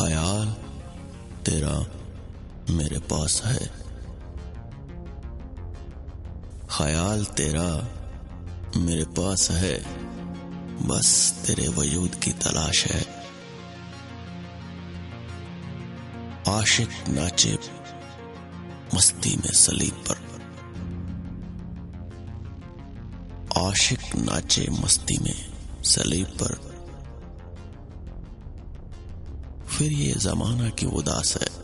خیال تیرا میرے پاس ہے، خیال تیرا میرے پاس ہے، بس تیرے وجود کی تلاش ہے۔ عاشق ناچے مستی میں صلیب پر، عاشق ناچے مستی میں صلیب پر، پھر یہ زمانہ کی اداس ہے۔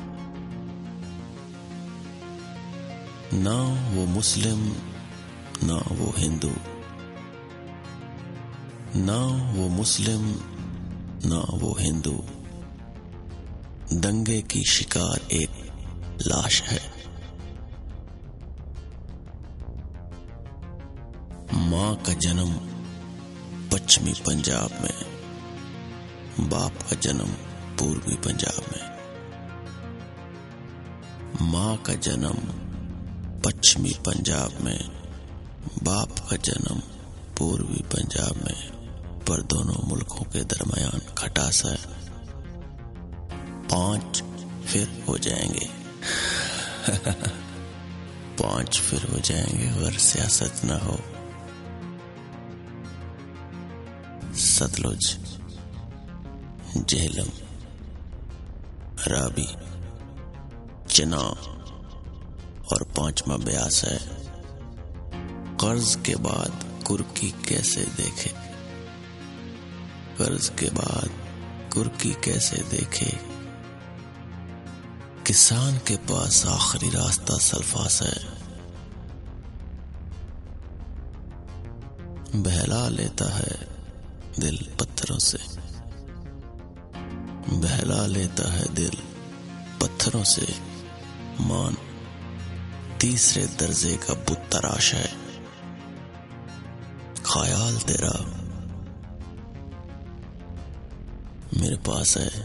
نہ وہ مسلم نہ وہ ہندو، نہ وہ مسلم نہ وہ ہندو، دنگے کی شکار ایک لاش ہے۔ ماں کا جنم پچھمی پنجاب میں، باپ کا جنم پوربی پنجاب میں۔ ماں کا جنم پچھمی پنجاب میں، باپ کا جنم پوربی پنجاب میں، پر دونوں ملکوں کے درمیان کھٹاس ہے۔ 5 پھر ہو جائیں گے 5 پھر ہو جائیں گے اگر سیاست نہ ہو۔ ستلج، جہلم، رابی، چناب اور 5واں بیاس ہے۔ قرض کے بعد کرکی کیسے دیکھے، قرض کے بعد کرکی کیسے دیکھے، کسان کے پاس آخری راستہ سلفاس ہے۔ بہلا لیتا ہے دل پتھروں سے، بہلا لیتا ہے دل پتھروں سے، مان تیسرے درجے کا بت تراش ہے۔ خیال تیرا میرے پاس ہے،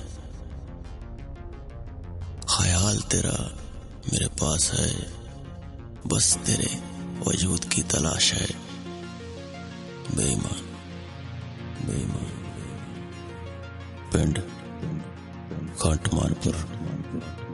خیال تیرا میرے پاس ہے، بس تیرے وجود کی تلاش ہے۔ بے ایمان، بے ایمان، پنڈ کھاٹمان پور۔